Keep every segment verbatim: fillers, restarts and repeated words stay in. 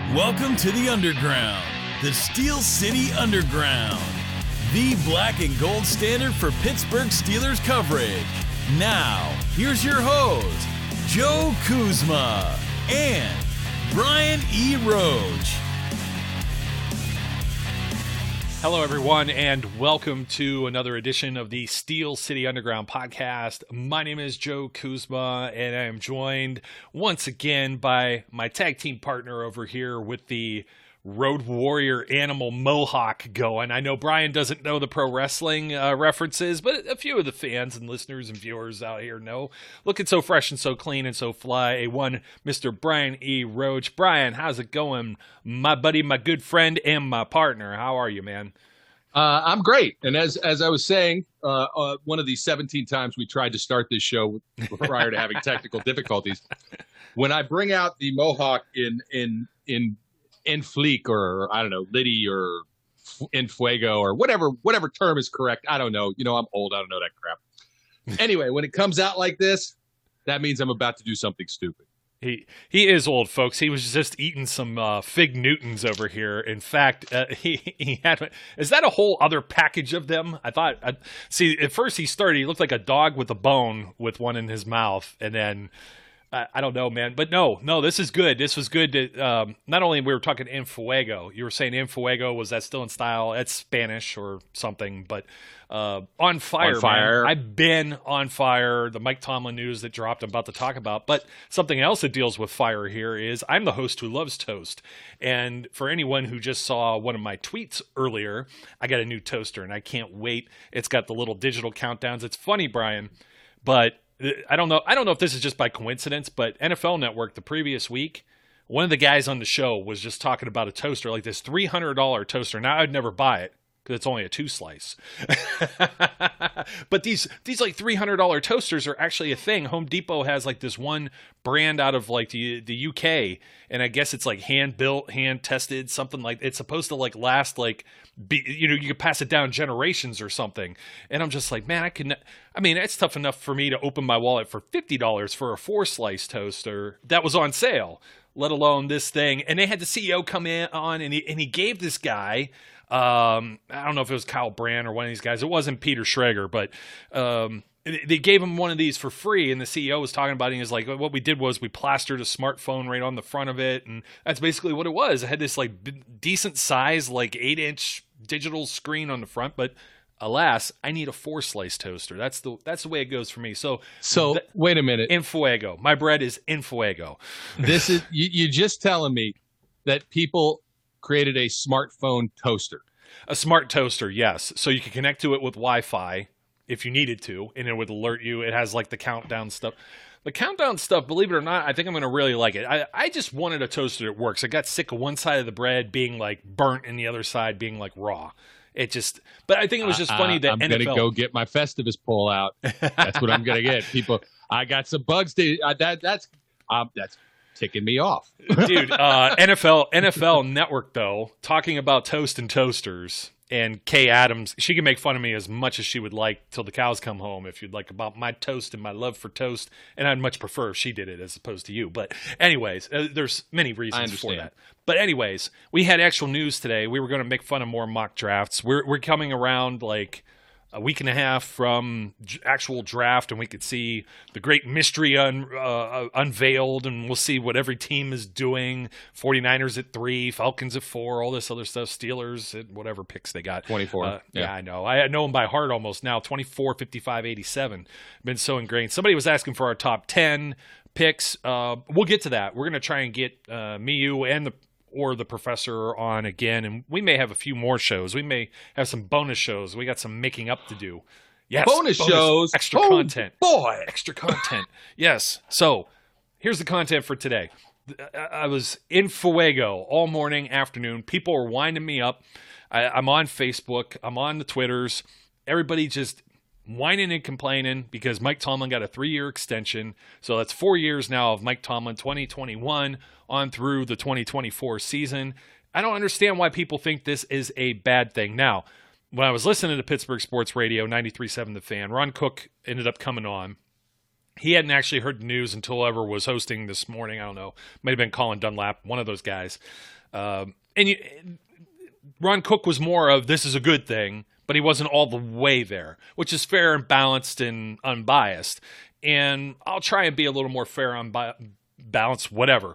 Welcome to the Underground, the Steel City Underground, the black and gold standard for Pittsburgh Steelers coverage. Now, here's your host, Joe Kuzma and Brian E. Roach. Hello, everyone, and welcome to another edition of the Steel City Underground podcast. My name is Joe Kuzma, and I am joined once again by my tag team partner over here with the Road Warrior Animal Mohawk going. I know Brian doesn't know the pro wrestling uh, references, but a few of the fans and listeners and viewers out here know. Looking so fresh and so clean and so fly, a one Mister Brian E. Roach. Brian, how's it going, my buddy, my good friend, and my partner? How are you, man? Uh, I'm great. And as as I was saying, uh, uh, one of these seventeen times we tried to start this show prior to having technical difficulties, when I bring out the Mohawk in in in in fleek or I don't know, Liddy or in fuego or whatever whatever term is correct. I don't know. You know, I'm old. I don't know that crap. Anyway, when it comes out like this, that means I'm about to do something stupid. He he is old, folks. He was just eating some uh, Fig Newtons over here. In fact, uh, he he had. Is that a whole other package of them? I thought. I, see, at first he started. He looked like a dog with a bone with one in his mouth, and then I, I don't know, man. But no, no, this is good. This was good. To, um, not only we were talking en fuego. You were saying en fuego. Was that still in style? That's Spanish or something, but. Uh, on fire, on fire. Man. I've been on fire. The Mike Tomlin news that dropped, I'm about to talk about. But something else that deals with fire here is I'm the host who loves toast. And for anyone who just saw one of my tweets earlier, I got a new toaster and I can't wait. It's got the little digital countdowns. It's funny, Brian, but I don't know. I don't know if this is just by coincidence, but N F L Network the previous week, one of the guys on the show was just talking about a toaster, like this three hundred dollars toaster. Now I'd never buy it. It's only a two slice. But these these like three hundred dollars toasters are actually a thing. Home Depot has like this one brand out of like the the U K, and I guess it's like hand built, hand tested, something like it's supposed to like last like be, you know, you could pass it down generations or something. And I'm just like, man, I can I mean, it's tough enough for me to open my wallet for fifty dollars for a four slice toaster that was on sale, let alone this thing. And they had the C E O come in on and he and he gave this guy Um, I don't know if it was Kyle Brand or one of these guys. It wasn't Peter Schrager, but um, they gave him one of these for free, and the C E O was talking about it. And he was like, what we did was we plastered a smartphone right on the front of it, and that's basically what it was. It had this like b- decent size, like eight inch digital screen on the front, but alas, I need a four slice toaster. That's the that's the way it goes for me. So, so th- wait a minute. En fuego. My bread is en fuego. This is you, you're just telling me that people created a smartphone toaster. A smart toaster, yes. So you can connect to it with Wi-Fi if you needed to, and it would alert you. It has like the countdown stuff. The countdown stuff, believe it or not, I think I'm going to really like it. I, I just wanted a toaster that works. I got sick of one side of the bread being like burnt and the other side being like raw. It just, but I think it was just uh, funny that I'm N F L. going to go get my Festivus pull out. That's what I'm going to get. People, I got some bugs to, uh, that, that's, um, that's, ticking me off. Dude, uh, N F L N F L Network, though, talking about toast and toasters, and Kay Adams, she can make fun of me as much as she would like till the cows come home, if you'd like, about my toast and my love for toast, and I'd much prefer if she did it as opposed to you. But anyways, uh, there's many reasons for that. But anyways, we had actual news today. We were going to make fun of more mock drafts. We're we're coming around like a week and a half from j- actual draft, and we could see the great mystery un, uh, unveiled, and we'll see what every team is doing. forty-niners at three, Falcons at four, all this other stuff, Steelers at whatever picks they got. twenty-four. Uh, yeah. yeah, I know. I know them by heart almost now, twenty-four, fifty-five, eighty-seven. Been so ingrained. Somebody was asking for our top ten picks. Uh, we'll get to that. We're going to try and get uh, me, you, and the or the professor on again, and we may have a few more shows. We may have some bonus shows. We got some making up to do. Yes, bonus, bonus shows, extra oh, content. Boy, extra content. Yes. So here's the content for today. I was in fuego all morning, afternoon. People were winding me up. I, I'm on Facebook. I'm on the Twitters. Everybody just whining and complaining because Mike Tomlin got a three-year extension. So that's four years now of Mike Tomlin, twenty twenty-one on through the twenty twenty-four season. I don't understand why people think this is a bad thing. Now, when I was listening to Pittsburgh Sports Radio, ninety-three point seven The Fan, Ron Cook ended up coming on. He hadn't actually heard the news until ever was hosting this morning. I don't know. Might have been Colin Dunlap, one of those guys. Um, and you, Ron Cook was more of this is a good thing, but he wasn't all the way there, which is fair and balanced and unbiased. And I'll try and be a little more fair, unbalanced, whatever.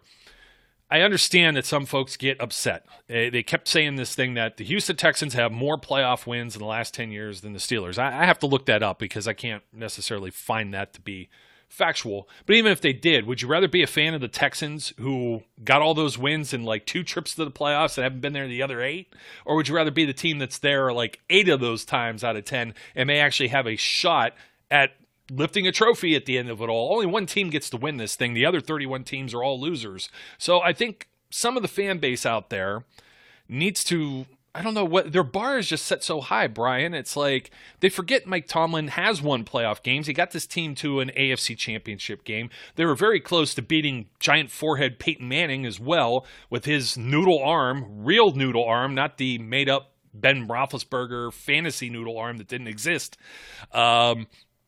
I understand that some folks get upset. They kept saying this thing that the Houston Texans have more playoff wins in the last ten years than the Steelers. I have to look that up because I can't necessarily find that to be factual. But even if they did, would you rather be a fan of the Texans who got all those wins in like two trips to the playoffs and haven't been there the other eight? Or would you rather be the team that's there like eight of those times out of ten and may actually have a shot at lifting a trophy at the end of it all? Only one team gets to win this thing. The other thirty-one teams are all losers. So I think some of the fan base out there needs to, I don't know what, their bar is just set so high, Brian. It's like they forget Mike Tomlin has won playoff games. He got this team to an A F C championship game. They were very close to beating giant forehead Peyton Manning as well with his noodle arm, real noodle arm, not the made up Ben Roethlisberger fantasy noodle arm that didn't exist. Um,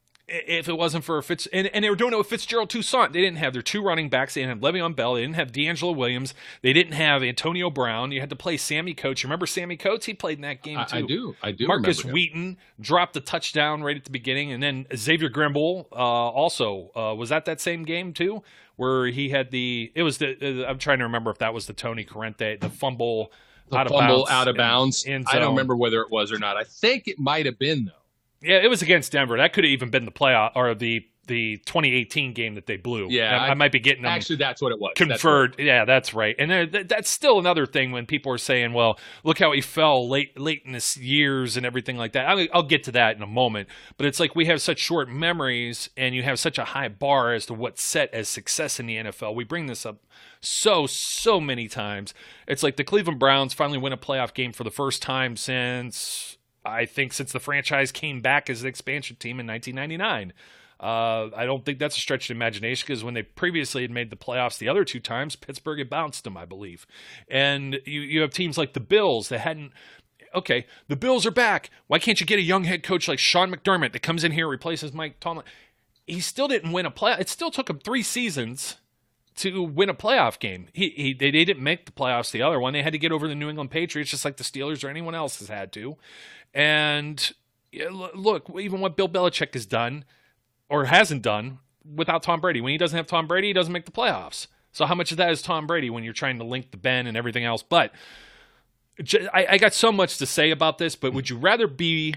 If it wasn't for Fitz, and, and they were doing it with Fitzgerald Toussaint. They didn't have their two running backs. They didn't have Le'Veon Bell. They didn't have D'Angelo Williams. They didn't have Antonio Brown. You had to play Sammy Coates. You remember Sammy Coates? He played in that game too. I, I do. I do. Marcus Wheaton dropped a touchdown right at the beginning, and then Xavier Grimble uh, also uh, was that that same game too, where he had the. It was the. Uh, I'm trying to remember if that was the Tony Corrente, the fumble. The out fumble of bounds out of bounds. In, in I don't remember whether it was or not. I think it might have been though. Yeah, it was against Denver. That could have even been the playoff or the the twenty eighteen game that they blew. Yeah, I, I might be getting them actually. That's what it was. Conferred. That's yeah, that's right. And there, th- that's still another thing when people are saying, "Well, look how he fell late late in his years and everything like that." I'll, I'll get to that in a moment. But it's like we have such short memories, and you have such a high bar as to what's set as success in the N F L. We bring this up so so many times. It's like the Cleveland Browns finally win a playoff game for the first time since. I think since the franchise came back as an expansion team in nineteen ninety-nine. Uh, I don't think that's a stretch of imagination because when they previously had made the playoffs the other two times, Pittsburgh had bounced them, I believe. And you, you have teams like the Bills that hadn't – okay, the Bills are back. Why can't you get a young head coach like Sean McDermott that comes in here and replaces Mike Tomlin? He still didn't win a playoff. It still took him three seasons to win a playoff game. He, he they, they didn't make the playoffs the other one. They had to get over the New England Patriots just like the Steelers or anyone else has had to. And yeah, look, even what Bill Belichick has done or hasn't done without Tom Brady. When he doesn't have Tom Brady, he doesn't make the playoffs. So how much of that is Tom Brady when you're trying to link the Ben and everything else? But I, I got so much to say about this, but would you rather be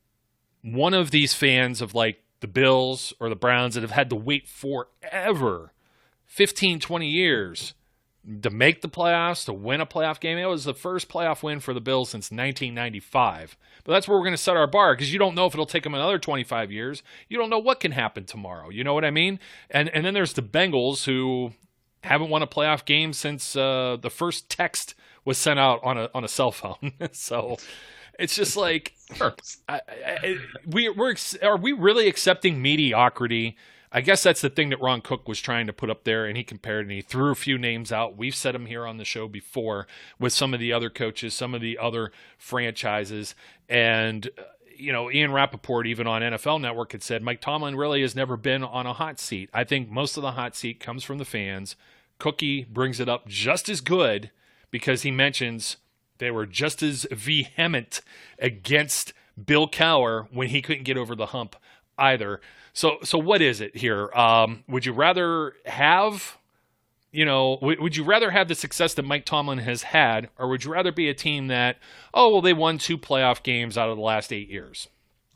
one of these fans of like the Bills or the Browns that have had to wait forever, fifteen, twenty years, to make the playoffs, to win a playoff game? It was the first playoff win for the Bills since nineteen ninety-five. But that's where we're going to set our bar because you don't know if it'll take them another twenty-five years. You don't know what can happen tomorrow. You know what I mean? And and then there's the Bengals who haven't won a playoff game since uh, the first text was sent out on a on a cell phone. So it's just like, I, I, we we're are we really accepting mediocrity? I guess that's the thing that Ron Cook was trying to put up there, and he compared and he threw a few names out. We've said them here on the show before with some of the other coaches, some of the other franchises. And, you know, Ian Rappaport, even on N F L Network, had said Mike Tomlin really has never been on a hot seat. I think most of the hot seat comes from the fans. Cookie brings it up just as good because he mentions they were just as vehement against Bill Cowher when he couldn't get over the hump either. So, so what is it here? Um, would you rather have, you know, w- would you rather have the success that Mike Tomlin has had, or would you rather be a team that, oh, well, they won two playoff games out of the last eight years?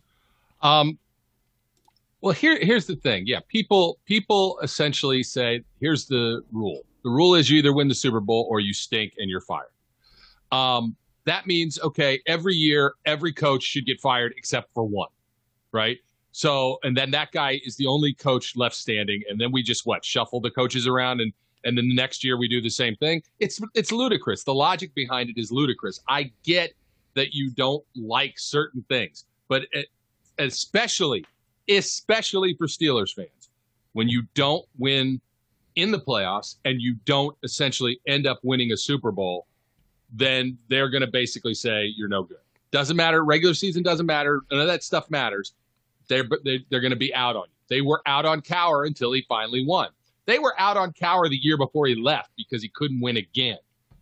Um, well, here, here's the thing. Yeah, people, people essentially say, here's the rule. The rule is you either win the Super Bowl or you stink and you're fired. Um, that means, okay, every year, every coach should get fired except for one, right? So, and then that guy is the only coach left standing. And then we just, what, shuffle the coaches around and, and then the next year we do the same thing. It's, it's ludicrous. The logic behind it is ludicrous. I get that you don't like certain things, but it, especially, especially for Steelers fans, when you don't win in the playoffs and you don't essentially end up winning a Super Bowl, then they're going to basically say you're no good. Doesn't matter. Regular season doesn't matter. None of that stuff matters. They're, they're going to be out on you. They were out on Cowher until he finally won. They were out on Cowher the year before he left because he couldn't win again.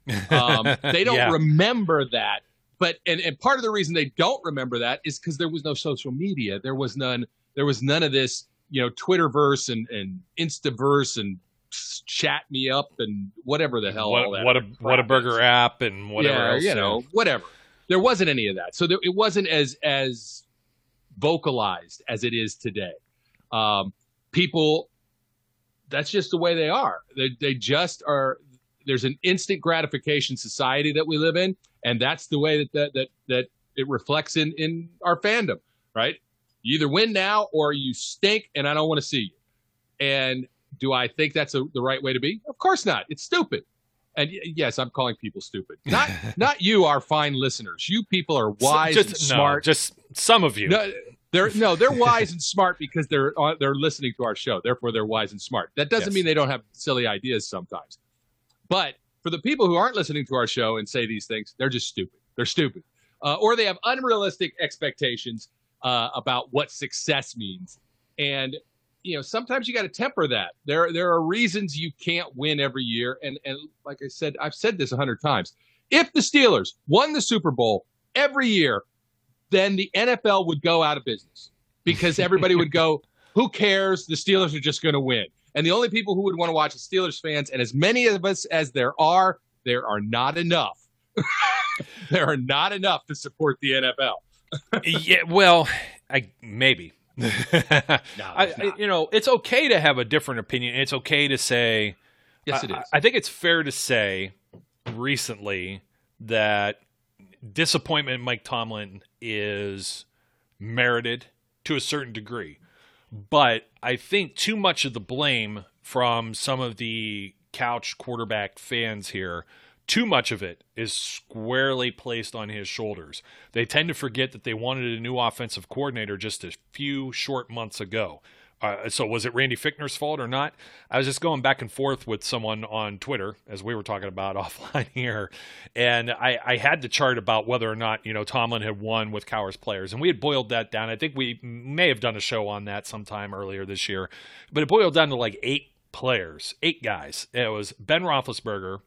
Um, they don't Yeah. remember that. But and, and part of the reason they don't remember that is because there was no social media. There was none. There was none of this, you know, Twitterverse and, and Instaverse and chat me up and whatever the hell. What, all that what a crap what a burger is. app and whatever Yeah, else. you know, whatever. There wasn't any of that. So there, it wasn't as as vocalized as it is today. Um, people, that's just the way they are. They they just are. There's an instant gratification society that we live in, and that's the way that that that, that it reflects in in our fandom. Right? You either win now or you stink, and I don't want to see you. And do I think that's a, the right way to be? Of course not. It's stupid. And y- yes, I'm calling people stupid. Not not you, our fine listeners. You people are wise just, and smart. No, just some of you. No, they're no, they're wise and smart because they're uh, they're listening to our show. Therefore, they're wise and smart. That doesn't Yes. mean they don't have silly ideas sometimes. But for the people who aren't listening to our show and say these things, they're just stupid. They're stupid, uh, or they have unrealistic expectations uh, about what success means. And you know, sometimes you got to temper that. There, there are reasons you can't win every year. And and like I said, I've said this a hundred times. If the Steelers won the Super Bowl every year, then the N F L would go out of business because everybody would go, who cares? The Steelers are just going to win. And the only people who would want to watch are Steelers fans. And as many of us as there are, there are not enough. There are not enough to support the N F L. Yeah, well, I maybe. No, I, it's I, not. you know, it's okay to have a different opinion. It's okay to say. Yes, it I, is. I think it's fair to say recently that disappointment in Mike Tomlin is merited to a certain degree. But I think too much of the blame from some of the couch quarterback fans here, too much of it is squarely placed on his shoulders. They tend to forget that they wanted a new offensive coordinator just a few short months ago. Uh, so was it Randy Fichtner's fault or not? I was just going back and forth with someone on Twitter, as we were talking about offline here, and I, I had the chart about whether or not, you know, Tomlin had won with Cowher's players, and we had boiled that down. I think we may have done a show on that sometime earlier this year, but it boiled down to like eight players, eight guys. It was Ben Roethlisberger,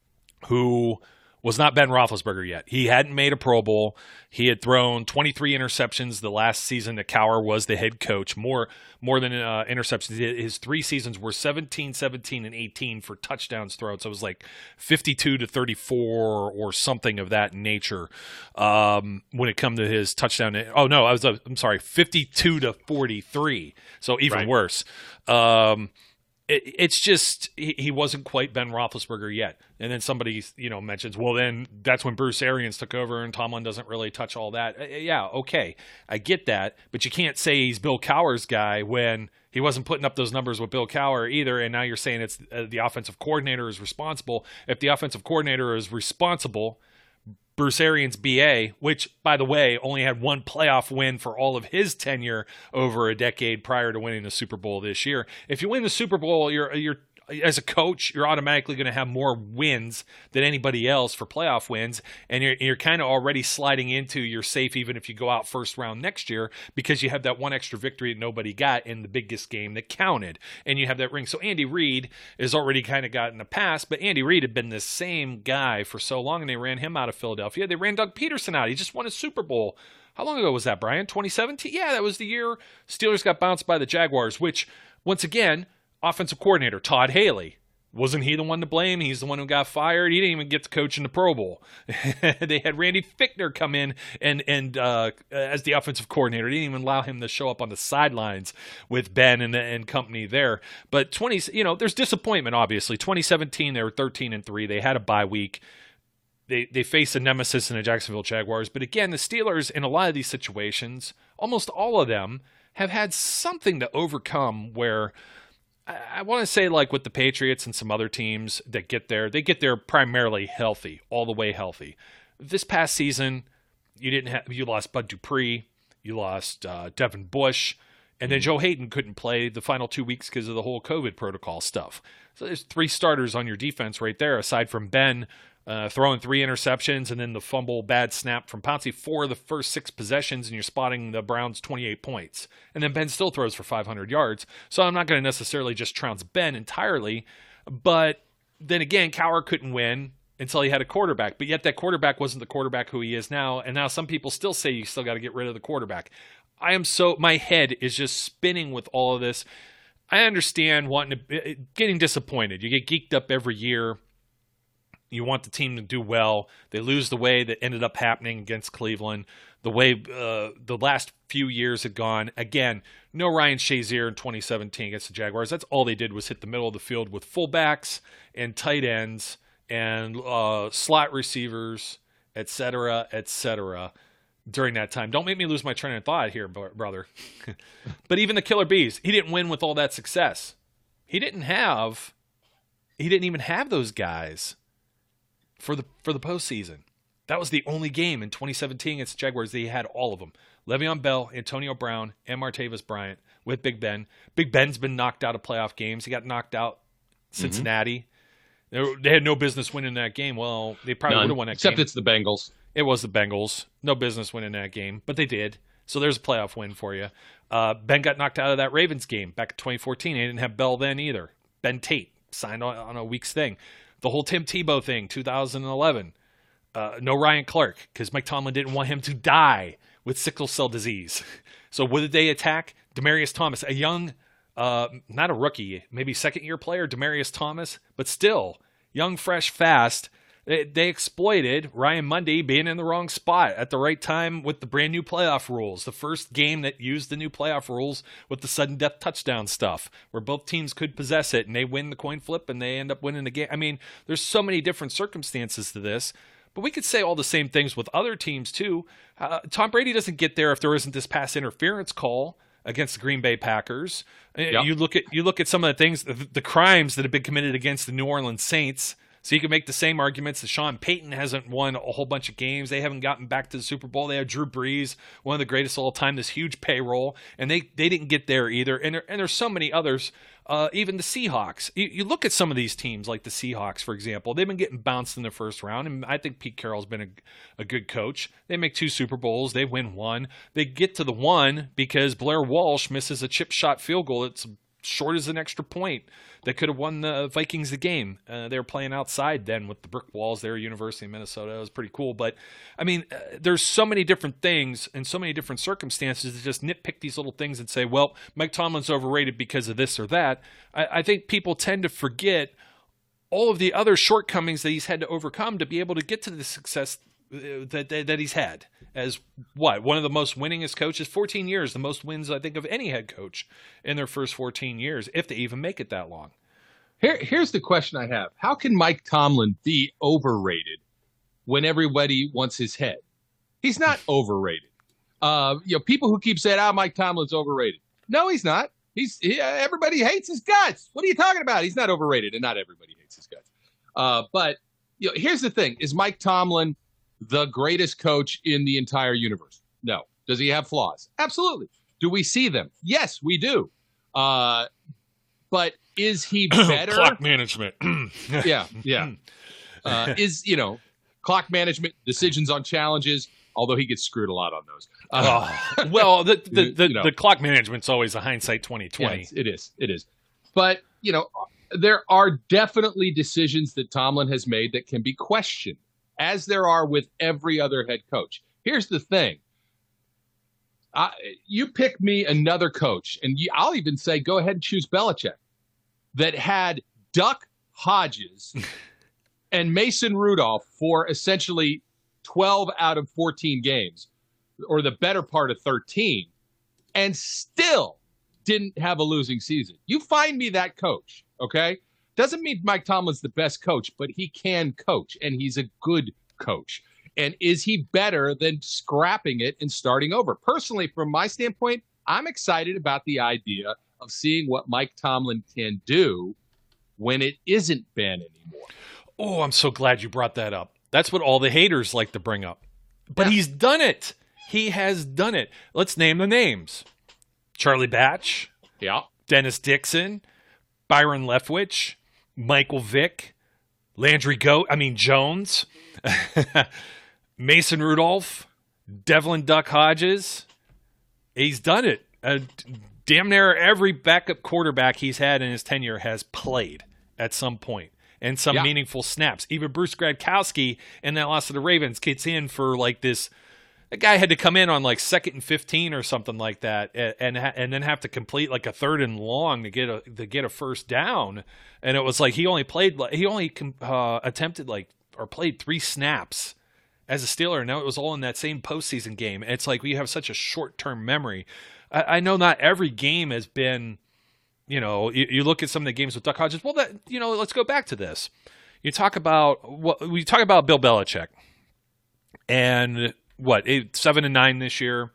who was not Ben Roethlisberger yet. He hadn't made a Pro Bowl. He had thrown twenty-three interceptions the last season that Cowher was the head coach, more more than uh, interceptions. His three seasons were seventeen, seventeen, and eighteen for touchdowns thrown. So it was like fifty-two to thirty-four or something of that nature um, when it come to his touchdown. Oh, no, I was, uh, I'm sorry, fifty-two to forty-three. So even Right. worse. Um It, it's just he, he wasn't quite Ben Roethlisberger yet. And then somebody, you know, mentions, well, then that's when Bruce Arians took over and Tomlin doesn't really touch all that. Uh, yeah, okay, I get that, but you can't say he's Bill Cowher's guy when he wasn't putting up those numbers with Bill Cowher either. And now you're saying it's uh, the offensive coordinator is responsible. If the offensive coordinator is responsible, Bruce Arians B A, which, by the way, only had one playoff win for all of his tenure over a decade prior to winning the Super Bowl this year. If you win the Super Bowl, you're you're as a coach, you're automatically going to have more wins than anybody else for playoff wins, and you're you're kind of already sliding into you're safe even if you go out first round next year because you have that one extra victory that nobody got in the biggest game that counted, and you have that ring. So Andy Reid has already kind of gotten a pass, but Andy Reid had been the same guy for so long, and they ran him out of Philadelphia. They ran Doug Peterson out. He just won a Super Bowl. How long ago was that, Brian? twenty seventeen? Yeah, that was the year Steelers got bounced by the Jaguars, which, once again, offensive coordinator Todd Haley. Wasn't he the one to blame? He's the one who got fired. He didn't even get to coach in the Pro Bowl. They had Randy Fichtner come in and and uh, as the offensive coordinator. They didn't even allow him to show up on the sidelines with Ben and and company there. But twenty, you know, there's disappointment. Obviously, twenty seventeen they were thirteen and three. They had a bye week. They they faced a nemesis in the Jacksonville Jaguars. But again, the Steelers in a lot of these situations, almost all of them, have had something to overcome where. I want to say, like with the Patriots and some other teams that get there, they get there primarily healthy, all the way healthy. This past season, you didn't have you lost Bud Dupree, you lost uh, Devin Bush, and then Joe Hayden couldn't play the final two weeks because of the whole COVID protocol stuff. So there's three starters on your defense right there, aside from Ben uh, throwing three interceptions and then the fumble bad snap from Pouncey. Four of the first six possessions, and you're spotting the Browns twenty-eight points. And then Ben still throws for five hundred yards. So I'm not going to necessarily just trounce Ben entirely. But then again, Cowher couldn't win. until he had a quarterback. But yet that quarterback wasn't the quarterback who he is now. And now some people still say you still got to get rid of the quarterback. I am so, my head is just spinning with all of this. I understand wanting to, getting disappointed. You get geeked up every year. You want the team to do well. They lose the way that ended up happening against Cleveland. The way uh, the last few years had gone. Again, no Ryan Shazier in twenty seventeen against the Jaguars. That's all they did was hit the middle of the field with fullbacks and tight ends and uh, slot receivers, et cetera, et cetera, during that time. Don't make me lose my train of thought here, brother. But even the Killer Bees, he didn't win with all that success. He didn't have, he didn't even have those guys for the for the postseason. That was the only game in twenty seventeen against the Jaguars that he had all of them. Le'Veon Bell, Antonio Brown, and Martavis Bryant with Big Ben. Big Ben's been knocked out of playoff games. He got knocked out Cincinnati. Mm-hmm. They had no business winning that game. Well, they probably would have won that Except game. Except it's the Bengals. It was the Bengals. No business winning that game, but they did. So there's a playoff win for you. Uh, Ben got knocked out of that Ravens game back in twenty fourteen. They didn't have Bell then either. Ben Tate signed on, on a week's thing. The whole Tim Tebow thing, two thousand eleven. Uh, no Ryan Clark because Mike Tomlin didn't want him to die with sickle cell disease. So what did they attack? Demaryius Thomas, a young, uh, not a rookie, maybe second-year player, Demaryius Thomas, but still young, fresh, fast. They, they exploited Ryan Mundy being in the wrong spot at the right time with the brand new playoff rules. The first game that used the new playoff rules with the sudden death touchdown stuff, where both teams could possess it and they win the coin flip and they end up winning the game. I mean, there's so many different circumstances to this. But we could say all the same things with other teams, too. Uh, Tom Brady doesn't get there if there isn't this pass interference call against the Green Bay Packers. Yep. You look at you look at some of the things, the, the crimes that have been committed against the New Orleans Saints. So you can make the same arguments that Sean Payton hasn't won a whole bunch of games. They haven't gotten back to the Super Bowl. They have Drew Brees, one of the greatest of all time, this huge payroll, and they, they didn't get there either. And, there, and there's so many others, uh, even the Seahawks. You, you look at some of these teams, like the Seahawks, for example. They've been getting bounced in the first round, and I think Pete Carroll's been a, a good coach. They make two Super Bowls. They win one. They get to the one because Blair Walsh misses a chip shot field goal. It's short as an extra point that could have won the Vikings the game. Uh, they were playing outside then with the brick walls there, University of Minnesota. It was pretty cool. But, I mean, uh, there's so many different things and so many different circumstances to just nitpick these little things and say, well, Mike Tomlin's overrated because of this or that. I, I think people tend to forget all of the other shortcomings that he's had to overcome to be able to get to the success that, that, that he's had as what? One of the most winningest coaches, fourteen years, the most wins, I think, of any head coach in their first fourteen years, if they even make it that long. Here, here's the question I have. How can Mike Tomlin be overrated when everybody wants his head? He's not overrated. Uh, you know, people who keep saying, "Ah, oh, Mike Tomlin's overrated." No, he's not. He's he, everybody hates his guts. What are you talking about? He's not overrated, and not everybody hates his guts. Uh, but you know, here's the thing: is Mike Tomlin the greatest coach in the entire universe? No. Does he have flaws? Absolutely. Do we see them? Yes, we do. Uh, but is he better? Clock management. yeah, yeah. Uh, is, you know, clock management, decisions on challenges, although he gets screwed a lot on those. Uh, oh, well, the the, the, you know, the clock management's always a hindsight twenty twenty. Yeah, it is. It is. But, you know, there are definitely decisions that Tomlin has made that can be questioned, as there are with every other head coach. Here's the thing. I, you pick me another coach, and you, I'll even say go ahead and choose Belichick, that had Duck Hodges and Mason Rudolph for essentially twelve out of fourteen games, or the better part of thirteen, and still didn't have a losing season. You find me that coach, okay? Doesn't mean Mike Tomlin's the best coach, but he can coach, and he's a good coach. And is he better than scrapping it and starting over? Personally, from my standpoint, I'm excited about the idea of seeing what Mike Tomlin can do when it isn't Ben anymore. Oh, I'm so glad you brought that up. That's what all the haters like to bring up. But yeah. He's done it. He has done it. Let's name the names. Charlie Batch. Yeah. Dennis Dixon. Byron Leftwich. Michael Vick, Landry Goat, I mean Jones, Mason Rudolph, Devlin Duck Hodges. He's done it. Uh, damn near every backup quarterback he's had in his tenure has played at some point. and some Yeah. meaningful snaps. Even Bruce Gradkowski in that loss to the Ravens gets in for like this. The guy had to come in on like second and fifteen or something like that, and and, and then have to complete like a third and long to get a to get a first down. And it was like he only played he only uh, attempted like or played three snaps as a Steeler, and now it was all in that same postseason game. It's like we have such a short term memory. I, I know not every game has been, you know, you, you look at some of the games with Duck Hodges. Well, that you know, let's go back to this. You talk about what we talk about Bill Belichick, and what eight, seven and nine this year.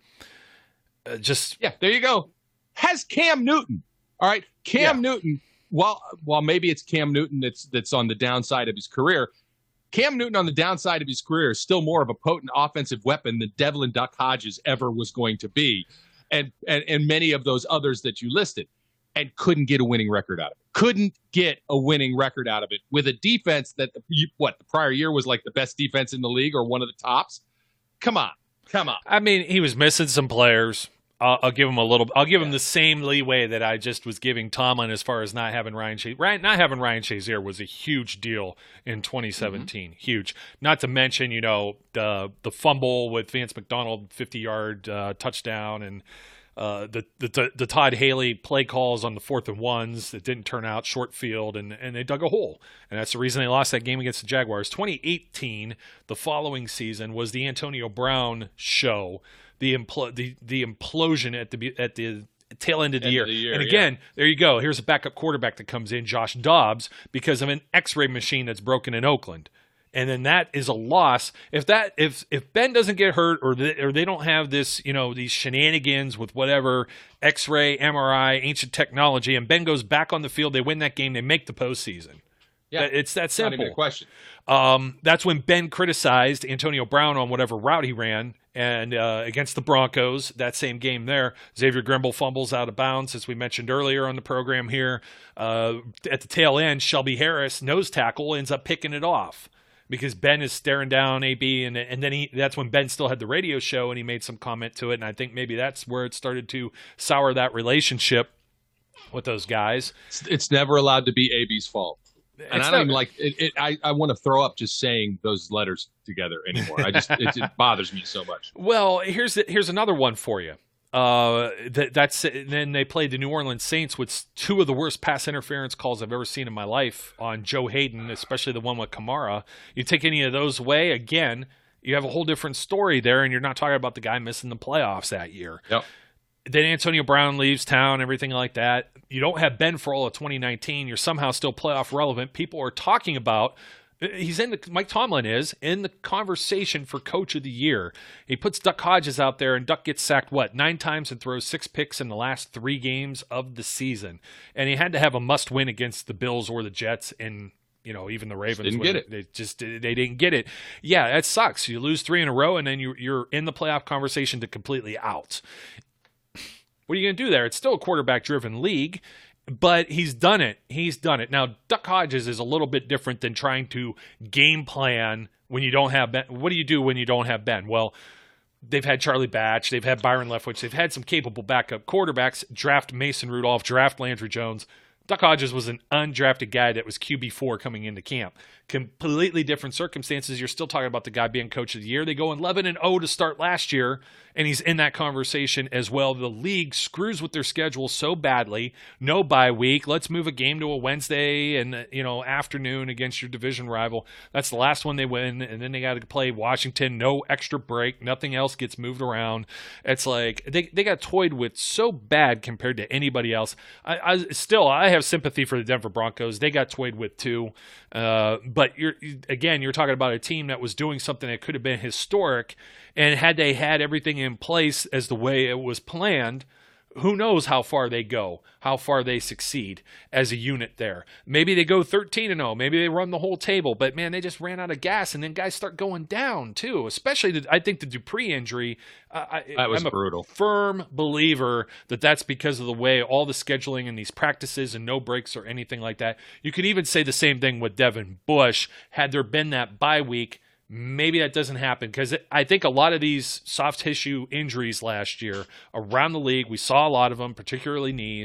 Uh, just Yeah, there you go. Has Cam Newton. All right. Cam Yeah. Newton, while while maybe it's Cam Newton that's that's on the downside of his career, Cam Newton on the downside of his career is still more of a potent offensive weapon than Devlin Duck Hodges ever was going to be. And and and many of those others that you listed, and couldn't get a winning record out of it. Couldn't get a winning record out of it with a defense that you, what the prior year was like the best defense in the league or one of the tops. Come on, come on. I mean, he was missing some players. I'll, I'll give him a little. I'll give him the same leeway that I just was giving Tomlin as far as not having Ryan Shazier. Ryan, not having Ryan Shazier was a huge deal in twenty seventeen. Mm-hmm. Huge. Not to mention, you know, the the fumble with Vance McDonald, fifty yard uh, touchdown, and uh, the, the the Todd Haley play calls on the fourth and ones that didn't turn out, short field, and and they dug a hole, and that's the reason they lost that game against the Jaguars. twenty eighteen, the following season, was the Antonio Brown show. The, impl- the the implosion at the at the tail end of the, End year. of the year. And again, yeah. there you go. Here's a backup quarterback that comes in, Josh Dobbs, because of an X-ray machine that's broken in Oakland. And then that is a loss. If that if if Ben doesn't get hurt, or they, or they don't have this, you know, these shenanigans with whatever X-ray, M R I, ancient technology, and Ben goes back on the field, they win that game, they make the postseason. Yeah, it's that simple. Not even a question. Um, that's when Ben criticized Antonio Brown on whatever route he ran, and uh, against the Broncos, that same game there, Xavier Grimble fumbles out of bounds, as we mentioned earlier on the program here. Uh, at the tail end, Shelby Harris, nose tackle, ends up picking it off because Ben is staring down A B, and and then he that's when Ben still had the radio show, and he made some comment to it, and I think maybe that's where it started to sour that relationship with those guys. It's, it's never allowed to be A B's fault. And It's I don't not- even like it. it I, I want to throw up just saying those letters together anymore. I just it, it bothers me so much. Well, here's the, here's another one for you. Uh, that, that's then they played the New Orleans Saints with two of the worst pass interference calls I've ever seen in my life on Joe Hayden, especially the one with Kamara. You take any of those away, again, you have a whole different story there, and you're not talking about the guy missing the playoffs that year. Yep. Then Antonio Brown leaves town, everything like that. You don't have Ben for all of twenty nineteen. You're somehow still playoff relevant. People are talking about he's in the Mike Tomlin is in the conversation for Coach of the Year. He puts Duck Hodges out there, and Duck gets sacked what nine times and throws six picks in the last three games of the season. And he had to have a must win against the Bills or the Jets, and you know even the Ravens didn't get it. They just they didn't get it. Yeah, that sucks. You lose three in a row, and then you, you're in the playoff conversation to completely out. What are you going to do there? It's still a quarterback-driven league, but he's done it. He's done it. Now, Duck Hodges is a little bit different than trying to game plan when you don't have Ben. What do you do when you don't have Ben? Well, they've had Charlie Batch. They've had Byron Leftwich. They've had some capable backup quarterbacks. Draft Mason Rudolph. Draft Landry Jones. Duck Hodges was an undrafted guy that was Q B four coming into camp. Completely different circumstances. You're still talking about the guy being Coach of the Year. They go eleven and oh to start last year, and he's in that conversation as well. The league screws with their schedule so badly. No bye week. Let's move a game to a Wednesday and you know afternoon against your division rival. That's the last one they win, and then they got to play Washington. No extra break. Nothing else gets moved around. It's like they they got toyed with so bad compared to anybody else. I, I still I have sympathy for the Denver Broncos. They got toyed with too. Uh, but you're again, you're talking about a team that was doing something that could have been historic, and had they had everything in place as the way it was planned, who knows how far they go, how far they succeed as a unit there. Maybe they go thirteen and oh, maybe they run the whole table, but man, they just ran out of gas, and then guys start going down too, especially the, I think the Dupree injury. Uh, I, That was I'm a brutal. firm believer that that's because of the way all the scheduling and these practices and no breaks or anything like that. You could even say the same thing with Devin Bush. Had there been that bye week, maybe that doesn't happen, because I think a lot of these soft tissue injuries last year around the league, we saw a lot of them, particularly knees,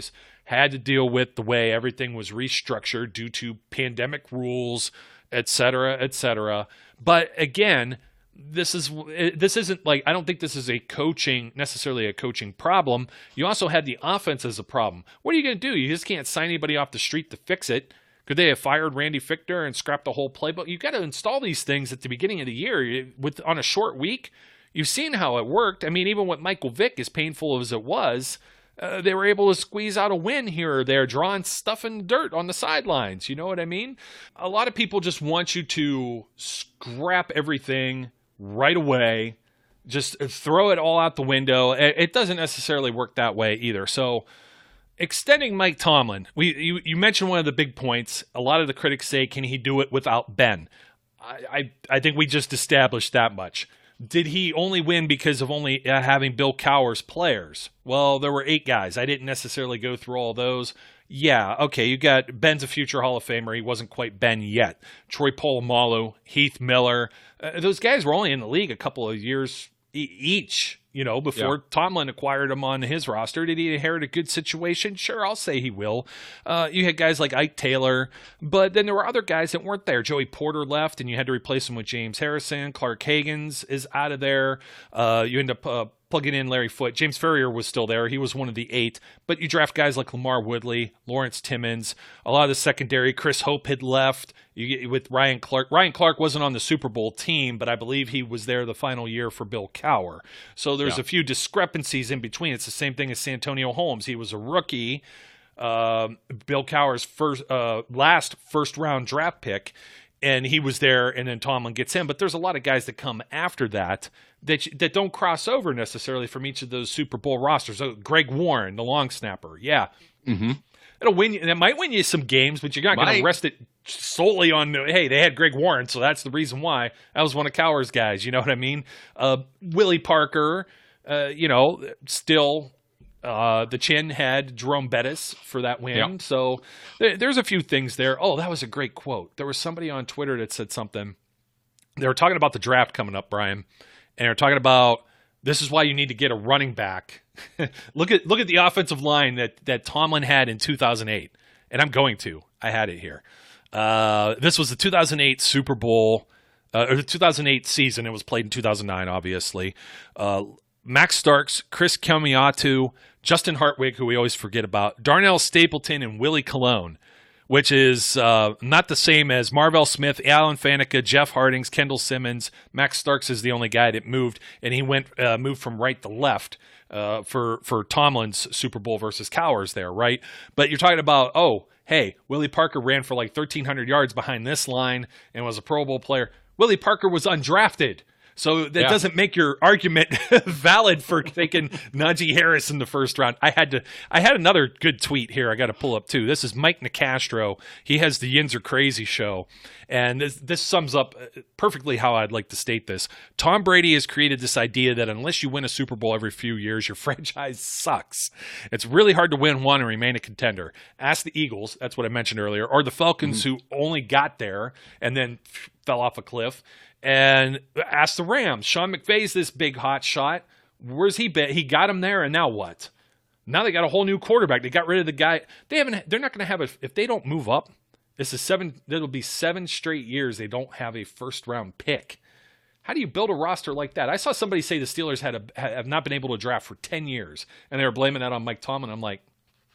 had to deal with the way everything was restructured due to pandemic rules, et cetera, et cetera. But again, this is this isn't like, I don't think this is a coaching, necessarily a coaching problem. You also had the offense as a problem. What are you going to do? You just can't sign anybody off the street to fix it. Could they have fired Randy Fichtner and scrapped the whole playbook? You've got to install these things at the beginning of the year. With on a short week, you've seen how it worked. I mean, even with Michael Vick, as painful as it was, uh, they were able to squeeze out a win here or there, drawing stuff in dirt on the sidelines. You know what I mean? A lot of people just want you to scrap everything right away, just throw it all out the window. It doesn't necessarily work that way either. So, extending Mike Tomlin, we you, you mentioned one of the big points. A lot of the critics say, can he do it without Ben? I, I, I think we just established that much. Did he only win because of only uh, having Bill Cowher's players? Well, there were eight guys. I didn't necessarily go through all those. Yeah, okay, you got Ben's a future Hall of Famer. He wasn't quite Ben yet. Troy Polamalu, Heath Miller. Uh, those guys were only in the league a couple of years e- each. You know, before yeah. Tomlin acquired him on his roster. Did he inherit a good situation? Sure, I'll say he will. Uh, you had guys like Ike Taylor, but then there were other guys that weren't there. Joey Porter left, and you had to replace him with James Harrison. Clark Haggans is out of there. Uh, you end up uh, plugging in Larry Foote. James Ferrier was still there. He was one of the eight. But you draft guys like LaMarr Woodley, Lawrence Timmons. A lot of the secondary, Chris Hope had left. You get with Ryan Clark. Ryan Clark wasn't on the Super Bowl team, but I believe he was there the final year for Bill Cowher. So there's yeah. a few discrepancies in between. It's the same thing as Santonio Holmes. He was a rookie, uh, Bill Cowher's first, uh, last first-round draft pick, and he was there, and then Tomlin gets him. But there's a lot of guys that come after that that that don't cross over necessarily from each of those Super Bowl rosters. So Greg Warren, the long snapper, yeah. Mm-hmm. It'll win you. It might win you some games, but you're not going to rest it solely on, hey, they had Greg Warren, so that's the reason why. That was one of Cowher's guys, you know what I mean? Uh, Willie Parker, uh, you know, still uh, the chin had Jerome Bettis for that win. Yep. So th- there's a few things there. Oh, that was a great quote. There was somebody on Twitter that said something. They were talking about the draft coming up, Brian, and they were talking about this is why you need to get a running back. look at look at the offensive line that, that Tomlin had in two thousand eight, and I'm going to. I had it here. Uh, this was the two thousand eight Super Bowl, uh, or the two thousand eight season. It was played in two thousand nine, obviously. Uh, Max Starks, Chris Kelmiatu, Justin Hartwig, who we always forget about, Darnell Stapleton, and Willie Colon, which is uh, not the same as Marvell Smith, Alan Faneca, Jeff Hardings, Kendall Simmons. Max Starks is the only guy that moved, and he went uh, moved from right to left uh, for for Tomlin's Super Bowl versus Cowher's there, right? But you're talking about, oh, hey, Willie Parker ran for like thirteen hundred yards behind this line and was a Pro Bowl player. Willie Parker was undrafted. So that yeah. doesn't make your argument valid for taking Najee Harris in the first round. I had to. I had another good tweet here. I got to pull up too. This is Mike Nicastro. He has the Yins Are Crazy show, and this this sums up perfectly how I'd like to state this. Tom Brady has created this idea that unless you win a Super Bowl every few years, your franchise sucks. It's really hard to win one and remain a contender. Ask the Eagles. That's what I mentioned earlier, or the Falcons, mm-hmm. who only got there and then fell off a cliff. And ask the Rams. Sean McVay's this big hot shot. Where's he been? He got him there, and now what? Now they got a whole new quarterback. They got rid of the guy. They haven't. They're not going to have a. If they don't move up, this is seven. It'll be seven straight years they don't have a first round pick. How do you build a roster like that? I saw somebody say the Steelers had a, have not been able to draft for ten years, and they were blaming that on Mike Tomlin. I'm like,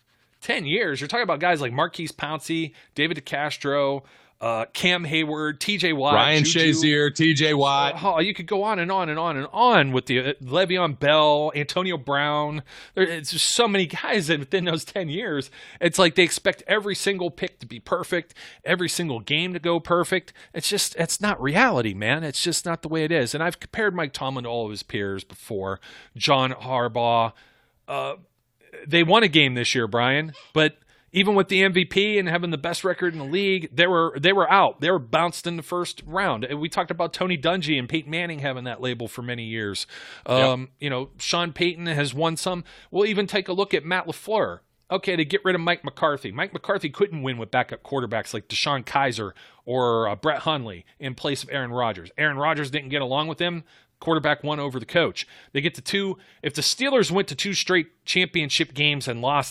ten years? You're talking about guys like Marquise Pouncey, David DeCastro. Uh, Cam Hayward, T J Watt, Ryan Juju. Shazier, T J Watt. Oh, you could go on and on and on and on with the uh, Le'Veon Bell, Antonio Brown. There, it's just so many guys that within those ten years, it's like they expect every single pick to be perfect, every single game to go perfect. It's just, it's not reality, man. It's just not the way it is. And I've compared Mike Tomlin to all of his peers before. John Harbaugh. Uh, they won a game this year, Brian, but even with the M V P and having the best record in the league, they were they were out. They were bounced in the first round. And we talked about Tony Dungy and Peyton Manning having that label for many years. Um, yep. You know, Sean Payton has won some. We'll even take a look at Matt LaFleur. Okay, to get rid of Mike McCarthy. Mike McCarthy couldn't win with backup quarterbacks like Deshaun Kaiser or uh, Brett Hundley in place of Aaron Rodgers. Aaron Rodgers didn't get along with him. Quarterback won over the coach. They get to two. If the Steelers went to two straight championship games and lost like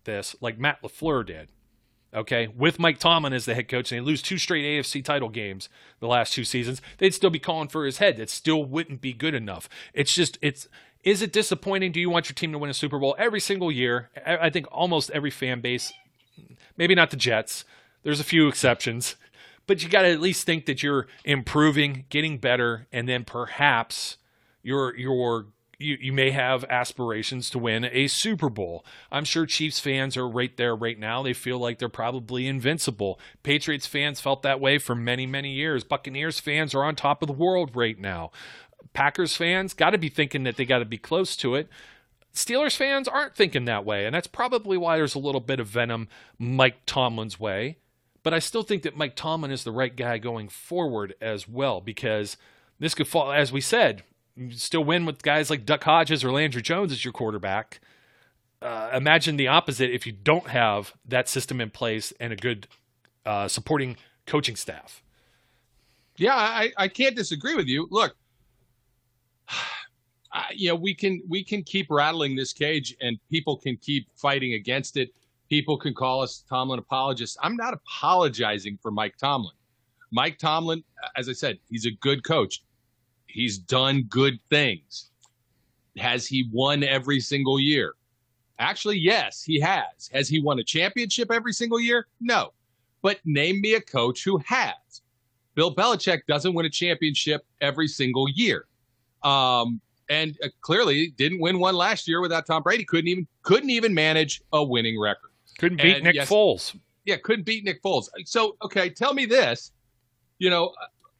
this like Matt LaFleur did, okay, with Mike Tomlin as the head coach, and they lose two straight A F C title games the last two seasons, they'd still be calling for his head. That still wouldn't be good enough. It's just, it's, is it disappointing? Do you want your team to win a Super Bowl every single year? I think almost every fan base, maybe not the Jets, there's a few exceptions, but you got to at least think that you're improving, getting better, and then perhaps you're, you're, You, you may have aspirations to win a Super Bowl. I'm sure Chiefs fans are right there right now. They feel like they're probably invincible. Patriots fans felt that way for many, many years. Buccaneers fans are on top of the world right now. Packers fans got to be thinking that they got to be close to it. Steelers fans aren't thinking that way, and that's probably why there's a little bit of venom Mike Tomlin's way. But I still think that Mike Tomlin is the right guy going forward as well, because this could fall, as we said, you still win with guys like Duck Hodges or Landry Jones as your quarterback. Uh, imagine the opposite if you don't have that system in place and a good uh, supporting coaching staff. Yeah, I, I can't disagree with you. Look, I, you know, we can we can keep rattling this cage, and people can keep fighting against it. People can call us Tomlin apologists. I'm not apologizing for Mike Tomlin. Mike Tomlin, as I said, he's a good coach. He's done good things. Has he won every single year? Actually, yes, he has. Has he won a championship every single year? No. But name me a coach who has. Bill Belichick doesn't win a championship every single year. Um, and uh, clearly didn't win one last year without Tom Brady. Couldn't even couldn't even manage a winning record. Couldn't beat and Nick yes, Foles. Yeah, couldn't beat Nick Foles. So, okay, tell me this. You know,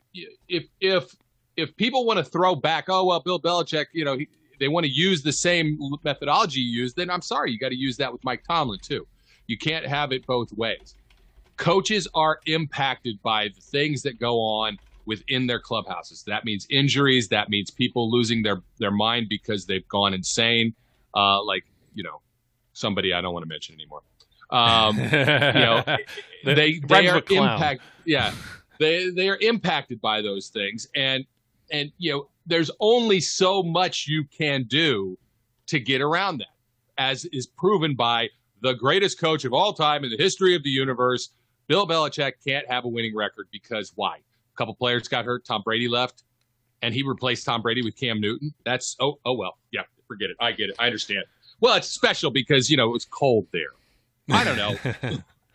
if if if people want to throw back, oh, well, Bill Belichick, you know, he, they want to use the same methodology you use, then I'm sorry, you got to use that with Mike Tomlin too. You can't have it both ways. Coaches are impacted by the things that go on within their clubhouses. That means injuries. That means people losing their, their mind because they've gone insane. Uh, like, you know, somebody I don't want to mention anymore. Um, you know, the, they, they are clown. impact. Yeah. They, they are impacted by those things. And, and, you know, there's only so much you can do to get around that, as is proven by the greatest coach of all time in the history of the universe. Bill Belichick can't have a winning record because why? A couple players got hurt. Tom Brady left, and he replaced Tom Brady with Cam Newton. That's, oh, oh well. Yeah, forget it. I get it. I understand. Well, it's special because, you know, it was cold there. I don't know.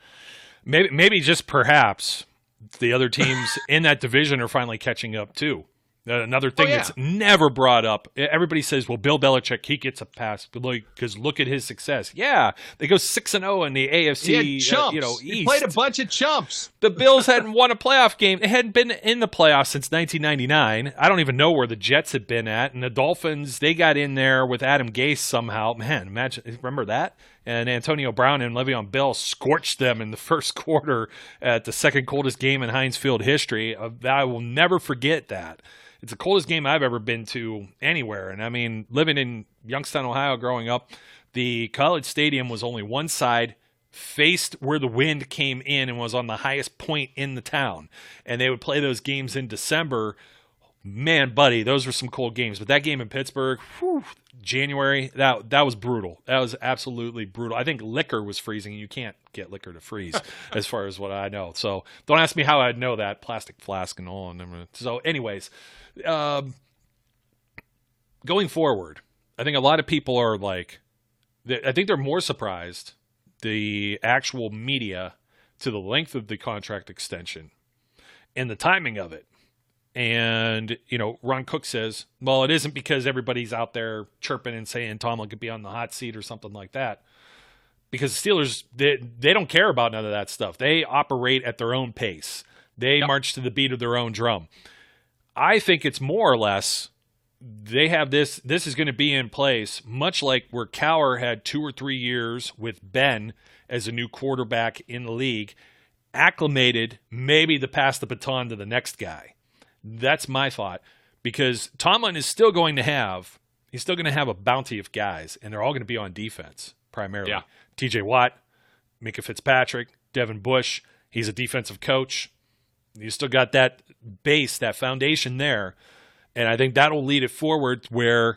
maybe, maybe just perhaps the other teams in that division are finally catching up too. Another thing oh, yeah. that's never brought up. Everybody says, well, Bill Belichick, he gets a pass because look at his success. Yeah, they go six and oh in the A F C, he had chumps. Uh, you know, East. He played a bunch of chumps. The Bills hadn't won a playoff game. They hadn't been in the playoffs since nineteen ninety-nine. I don't even know where the Jets had been at. And the Dolphins, they got in there with Adam Gase somehow. Man, imagine, remember that? And Antonio Brown and Le'Veon Bell scorched them in the first quarter at the second coldest game in Heinz Field history. I will never forget that. It's the coldest game I've ever been to anywhere. And I mean, living in Youngstown, Ohio, growing up, the college stadium was only one side, faced where the wind came in, and was on the highest point in the town. And they would play those games in December. Man, buddy, those were some cold games. But that game in Pittsburgh, whew, January, that that was brutal. That was absolutely brutal. I think liquor was freezing. You can't get liquor to freeze, as far as what I know. So don't ask me how I'd know that. Plastic flask and all. So anyways, um, going forward, I think a lot of people are like, I think they're more surprised, the actual media, to the length of the contract extension and the timing of it. And, you know, Ron Cook says, well, it isn't because everybody's out there chirping and saying Tomlin could be on the hot seat or something like that. Because the Steelers, they, they don't care about none of that stuff. They operate at their own pace. They yep. march to the beat of their own drum. I think it's more or less they have this, this is going to be in place, much like where Cowher had two or three years with Ben as a new quarterback in the league, acclimated maybe to pass the baton to the next guy. That's my thought, because Tomlin is still going to have, he's still going to have a bounty of guys, and they're all going to be on defense primarily. Yeah. T J Watt, Minka Fitzpatrick, Devin Bush, he's a defensive coach. You still got that base, that foundation there, and I think that'll lead it forward where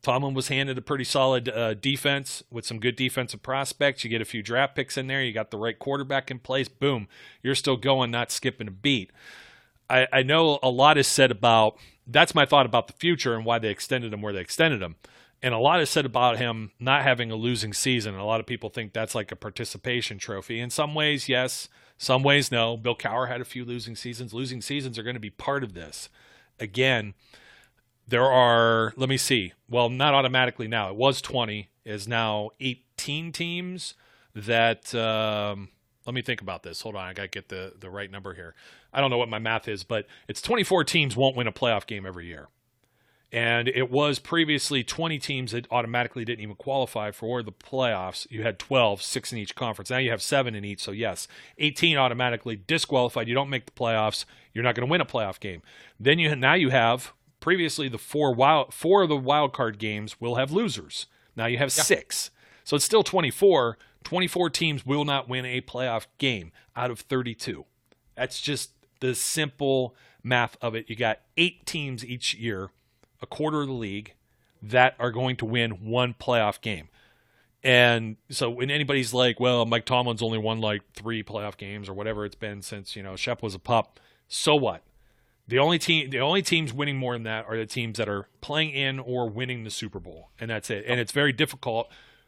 Tomlin was handed a pretty solid uh, defense with some good defensive prospects. You get a few draft picks in there. You got the right quarterback in place. Boom. You're still going, not skipping a beat. I, I know a lot is said about – that's my thought about the future and why they extended him where they extended him. And a lot is said about him not having a losing season. And a lot of people think that's like a participation trophy. In some ways, yes. Some ways, no. Bill Cowher had a few losing seasons. Losing seasons are going to be part of this. Again – there are, let me see, well, not automatically now. It was twenty, is now eighteen teams that, um, let me think about this. Hold on, I got to get the, the right number here. I don't know what my math is, but it's twenty-four teams won't win a playoff game every year. And it was previously twenty teams that automatically didn't even qualify for the playoffs. You had twelve, six in each conference. Now you have seven in each, so yes, eighteen automatically disqualified. You don't make the playoffs, you're not going to win a playoff game. Then you now you have... Previously, the four wild four of the wild card games will have losers. Now you have yeah. six. So it's still twenty-four. twenty-four teams will not win a playoff game out of thirty-two. That's just the simple math of it. You got eight teams each year, a quarter of the league, that are going to win one playoff game. And so when anybody's like, well, Mike Tomlin's only won like three playoff games or whatever it's been since, you know, Shep was a pup, so what? The only team, the only teams winning more than that are the teams that are playing in or winning the Super Bowl, and that's it. And it's very difficult,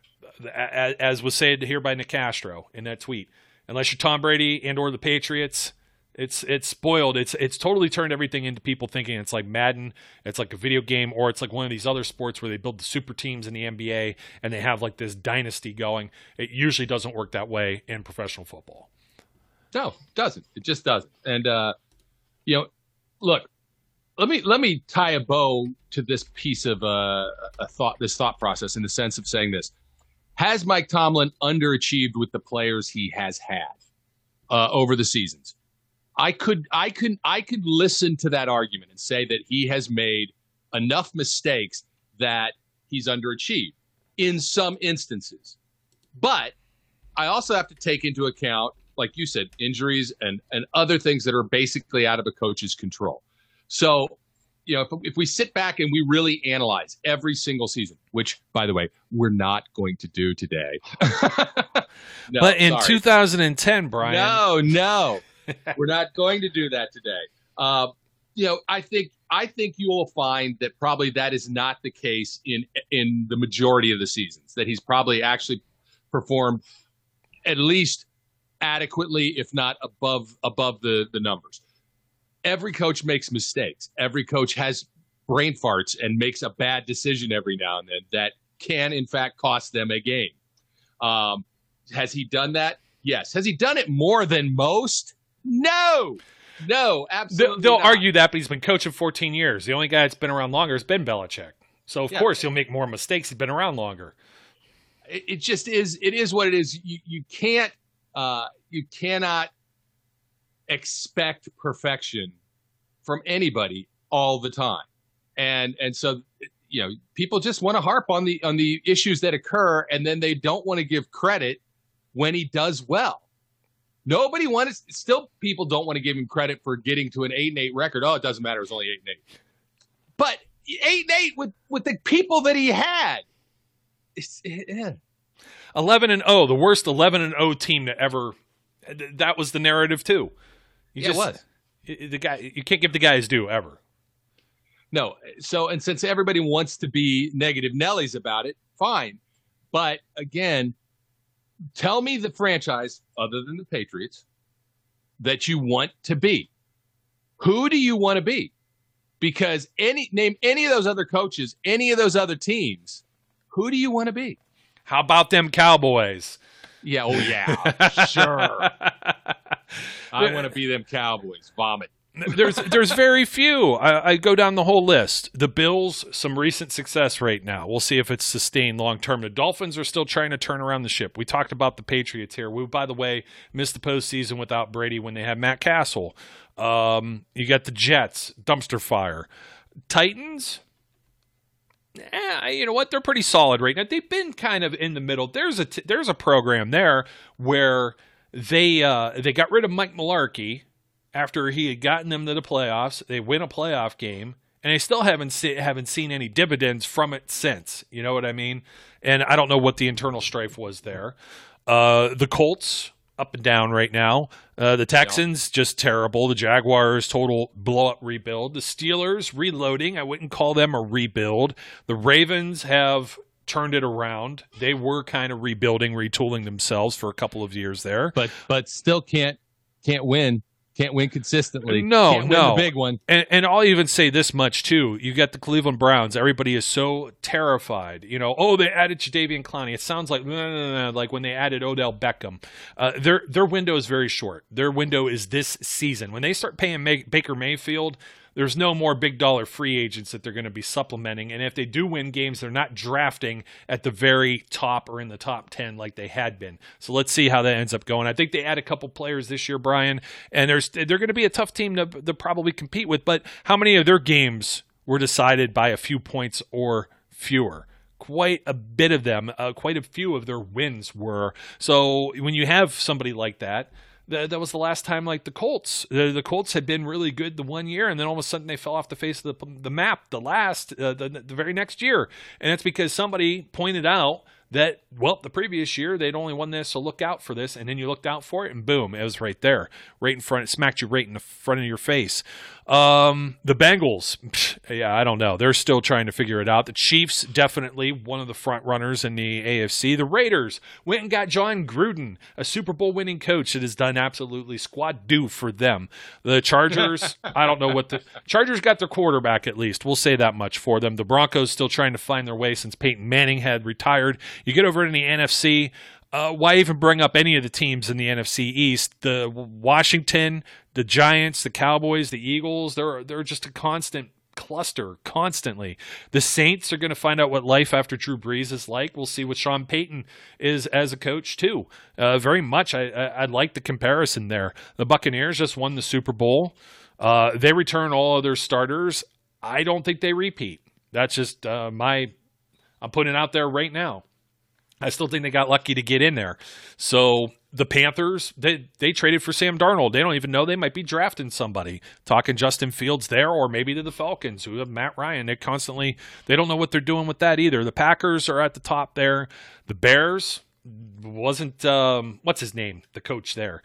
as was said here by Nick Castro in that tweet. Unless you're Tom Brady and or the Patriots, it's it's spoiled. It's it's totally turned everything into people thinking it's like Madden, it's like a video game, or it's like one of these other sports where they build the super teams in the N B A and they have like this dynasty going. It usually doesn't work that way in professional football. No, it doesn't. It just doesn't. And uh, you know. Look, let me let me tie a bow to this piece of uh, a thought, this thought process, in the sense of saying this: has Mike Tomlin underachieved with the players he has had uh, over the seasons? I could, I could, I could listen to that argument and say that he has made enough mistakes that he's underachieved in some instances, but I also have to take into account, like you said, injuries and, and other things that are basically out of a coach's control. So, you know, if, if we sit back and we really analyze every single season, which, by the way, we're not going to do today. no, but in sorry. two thousand ten, Brian. No, no, we're not going to do that today. Uh, you know, I think I think you will find that probably that is not the case in in the majority of the seasons, that he's probably actually performed at least adequately, if not above above the, the numbers. Every coach makes mistakes. Every coach has brain farts and makes a bad decision every now and then that can, in fact, cost them a game. Um, has he done that? Yes. Has he done it more than most? No. No, absolutely They'll, they'll not. argue that, but he's been coaching fourteen years. The only guy that's been around longer has been Belichick. So, of yeah. course, he'll make more mistakes. He's been around longer. It, it just is. It is what it is. You, you can't. Uh, you cannot expect perfection from anybody all the time, and and so you know people just want to harp on the on the issues that occur, and then they don't want to give credit when he does well. Nobody wants. Still, people don't want to give him credit for getting to an eight and eight record. Oh, it doesn't matter. It was only eight and eight, but eight and eight with with the people that he had. It's, yeah. eleven and oh, the worst eleven and oh team to ever. That was the narrative too. You yeah, just, it was. The guy, you can't give the guy his due ever. No. So, and since everybody wants to be negative Nellies about it, fine. But again, tell me the franchise other than the Patriots that you want to be. Who do you want to be? Because any name any of those other coaches, any of those other teams, who do you want to be? How about them Cowboys? Yeah, oh yeah, sure. I want to be them Cowboys. Vomit. There's there's very few. I, I go down the whole list. The Bills, some recent success right now. We'll see if it's sustained long term. The Dolphins are still trying to turn around the ship. We talked about the Patriots here. We, by the way, missed the postseason without Brady when they had Matt Castle. Um, you got the Jets, dumpster fire. Titans. Eh, you know what? They're pretty solid right now. They've been kind of in the middle. There's a t- there's a program there where they uh, they got rid of Mike Mularkey after he had gotten them to the playoffs. They win a playoff game, and I still haven't see, haven't seen any dividends from it since. You know what I mean? And I don't know what the internal strife was there. Uh, the Colts up and down right now. Uh, the Texans, yeah. just terrible. The Jaguars, total blow-up rebuild. The Steelers, reloading. I wouldn't call them a rebuild. The Ravens have turned it around. They were kind of rebuilding, retooling themselves for a couple of years there. But but still can't can't win. Can't win consistently. No, Can't no. win the big one. And, and I'll even say this much, too. You got the Cleveland Browns. Everybody is so terrified. You know, oh, they added Jadeveon Clowney. It sounds like, no, no, no, like when they added Odell Beckham. Uh, their their window is very short. Their window is this season. When they start paying May- Baker Mayfield, there's no more big dollar free agents that they're going to be supplementing. And if they do win games, they're not drafting at the very top or in the top ten like they had been. So let's see how that ends up going. I think they add a couple players this year, Brian, and there's, they're going to be a tough team to, to probably compete with. But how many of their games were decided by a few points or fewer? Quite a bit of them, uh, quite a few of their wins were. So when you have somebody like that, That, that was the last time, like the Colts. The, the Colts had been really good the one year, and then all of a sudden they fell off the face of the, the map the last, uh, the, the very next year. And it's because somebody pointed out that, well, the previous year they'd only won this, so look out for this. And then you looked out for it, and boom, it was right there, right in front. It smacked you right in the front of your face. Um, the Bengals, psh, yeah, I don't know. They're still trying to figure it out. The Chiefs, definitely one of the front runners in the A F C. The Raiders went and got John Gruden, a Super Bowl winning coach that has done absolutely squad do for them. The Chargers, I don't know what the Chargers got their quarterback at least. We'll say that much for them. The Broncos still trying to find their way since Peyton Manning had retired. You get over in the N F C. Uh, why even bring up any of the teams in the N F C East? The Washington, the Giants, the Cowboys, the Eagles, they're they're just a constant cluster, constantly. The Saints are going to find out what life after Drew Brees is like. We'll see what Sean Payton is as a coach, too. Uh, very much, I, I, I like the comparison there. The Buccaneers just won the Super Bowl. Uh, they return all of their starters. I don't think they repeat. That's just uh, my – I'm putting it out there right now. I still think they got lucky to get in there. So the Panthers, they they traded for Sam Darnold. They don't even know they might be drafting somebody. Talking Justin Fields there, or maybe to the Falcons, who have Matt Ryan. They constantly, they don't know what they're doing with that either. The Packers are at the top there. The Bears wasn't, um, what's his name? The coach there.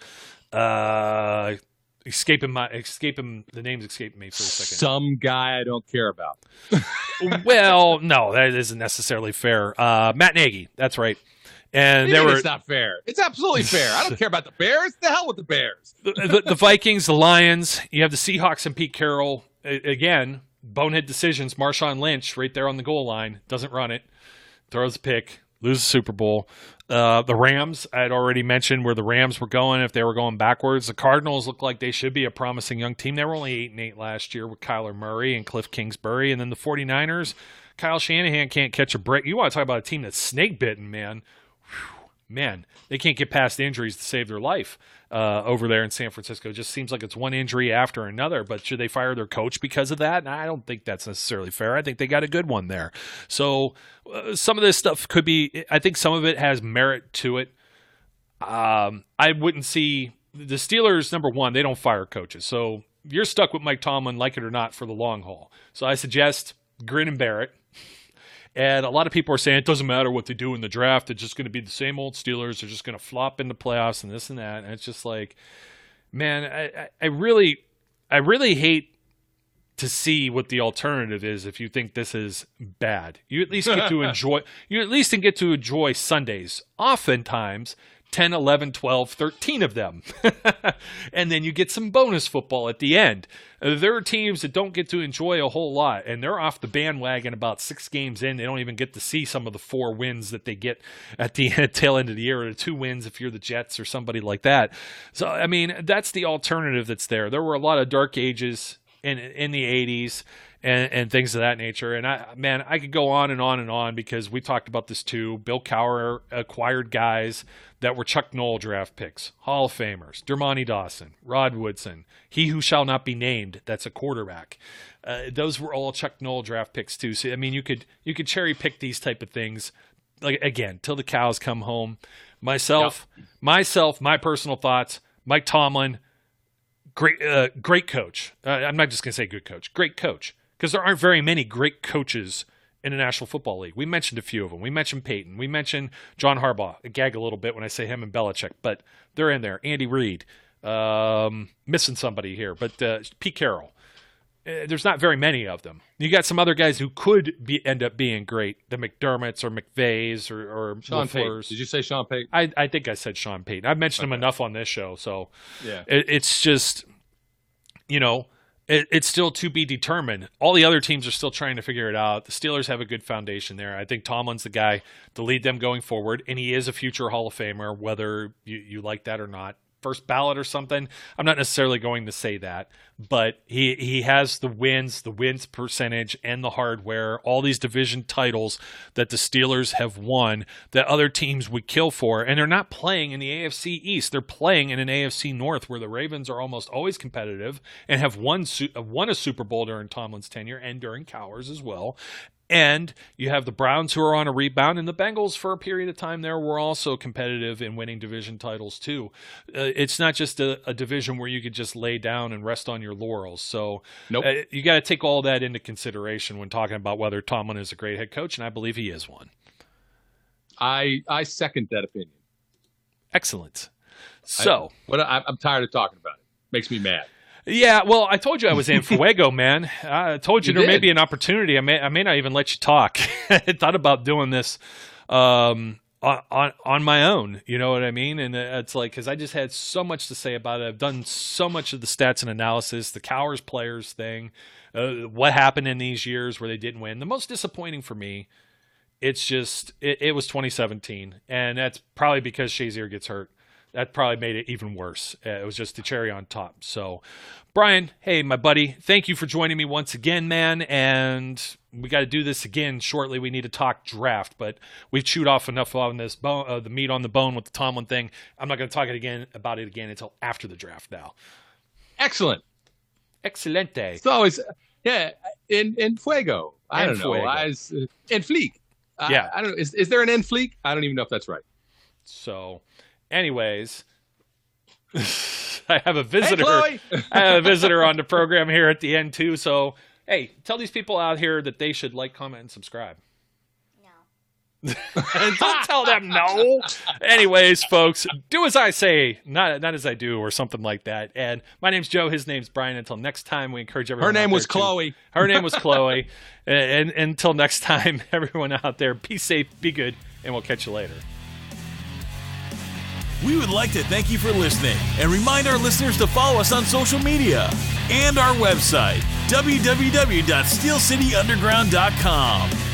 Uh, escaping my, escaping, the name's escaping me for a second. Some guy I don't care about. Well, no, that isn't necessarily fair. Uh, Matt Nagy, that's right. And there were. It's not fair. It's absolutely fair. I don't care about the Bears. The hell with the Bears. the, the, the Vikings, the Lions. You have the Seahawks and Pete Carroll. A, again, bonehead decisions. Marshawn Lynch right there on the goal line. Doesn't run it. Throws a pick. Loses the Super Bowl. Uh, the Rams, I had already mentioned where the Rams were going if they were going backwards. The Cardinals look like they should be a promising young team. They were only eight and eight last year with Kyler Murray and Cliff Kingsbury. And then the 49ers, Kyle Shanahan can't catch a break. You want to talk about a team that's snake bitten, man. Whew, man, they can't get past injuries to save their life uh, over there in San Francisco. It just seems like it's one injury after another. But should they fire their coach because of that? I don't think that's necessarily fair. I think they got a good one there. So uh, some of this stuff could be – I think some of it has merit to it. Um, I wouldn't see – the Steelers, number one, they don't fire coaches. So you're stuck with Mike Tomlin, like it or not, for the long haul. So I suggest grin and bear it. And a lot of people are saying it doesn't matter what they do in the draft. It's just going to be the same old Steelers. They're just going to flop in the playoffs and this and that. And it's just like, man, I, I really, I really hate to see what the alternative is if you think this is bad. You at least get to enjoy. You at least get to enjoy Sundays. Oftentimes, ten, eleven, twelve, thirteen of them. And then you get some bonus football at the end. Uh, there are teams that don't get to enjoy a whole lot, and they're off the bandwagon about six games in. They don't even get to see some of the four wins that they get at the tail end of the year, or the two wins if you're the Jets or somebody like that. So, I mean, that's the alternative that's there. There were a lot of dark ages in in the eighties and, and things of that nature. And, I man, I could go on and on and on because we talked about this too. Bill Cowher acquired guys that were Chuck Noll draft picks, Hall of Famers, Dermontti Dawson, Rod Woodson, he who shall not be named, that's a quarterback. Uh, those were all Chuck Noll draft picks too. So, I mean, you could you could cherry pick these type of things, like again, till the cows come home. Myself, yep. myself, my personal thoughts, Mike Tomlin, great uh, great coach. Uh, I'm not just going to say good coach, great coach. because there aren't very many great coaches in the National Football League. We mentioned a few of them. We mentioned Peyton. We mentioned John Harbaugh. I gag a little bit when I say him and Belichick, but they're in there. Andy Reid. Um, missing somebody here, but uh, Pete Carroll. Uh, there's not very many of them. You got some other guys who could be end up being great, the McDermotts or McVays or, or Sean Payton. LaFleurs. Did you say Sean Payton? I, I think I said Sean Payton. I've mentioned Okay. him enough on this show, so Yeah. it, it's just, you know, it, it's still to be determined. All the other teams are still trying to figure it out. The Steelers have a good foundation there. I think Tomlin's the guy to lead them going forward, and he is a future Hall of Famer, whether you, you like that or not. First ballot or something. I'm not necessarily going to say that, but he he has the wins, the wins percentage, and the hardware, all these division titles that the Steelers have won that other teams would kill for, and they're not playing in the A F C East. They're playing in an A F C North where the Ravens are almost always competitive and have won, won a Super Bowl during Tomlin's tenure and during Cowher's as well. And you have the Browns who are on a rebound, and the Bengals for a period of time there were also competitive in winning division titles too. Uh, it's not just a, a division where you could just lay down and rest on your laurels. So Nope. uh, you got to take all that into consideration when talking about whether Tomlin is a great head coach, and I believe he is one. I I second that opinion. Excellent. So I, what I, I'm tired of talking about it. Makes me mad. yeah, well, I told you I was in Fuego, man. I told you, You there may did. be an opportunity. I may I may not even let you talk. I thought about doing this um, on, on on my own. You know what I mean? And it's like, because I just had so much to say about it. I've done so much of the stats and analysis, the Cowher's players thing, uh, what happened in these years where they didn't win. The most disappointing for me, it's just it, it was twenty seventeen, and that's probably because Shazier gets hurt. That probably made it even worse. Uh, it was just the cherry on top. So, Brian, hey, my buddy, thank you for joining me once again, man. And we got to do this again shortly. We need to talk draft, but we've chewed off enough on this bone, uh, the meat on the bone with the Tomlin thing. I'm not going to talk it again about it again until after the draft now. Excellent. Excelente. It's always yeah. In in Fuego. I En don't know. Fuego. I, was, uh, en Fleek. I, Yeah. I don't know. Is is there an en Fleek? I don't even know if that's right. So, anyways, I have a visitor. Hey, Chloe. I have a visitor on the program here at the end too. So, hey, tell these people out here that they should like, comment, and subscribe. No. Don't tell them no. Anyways, folks, do as I say, not not as I do, or something like that. And my name's Joe. His name's Brian. Until next time, we encourage everyone. Her name out was there to- Chloe. Her name was Chloe. and, and until next time, everyone out there, be safe, be good, and we'll catch you later. We would like to thank you for listening and remind our listeners to follow us on social media and our website, w w w dot steel city underground dot com.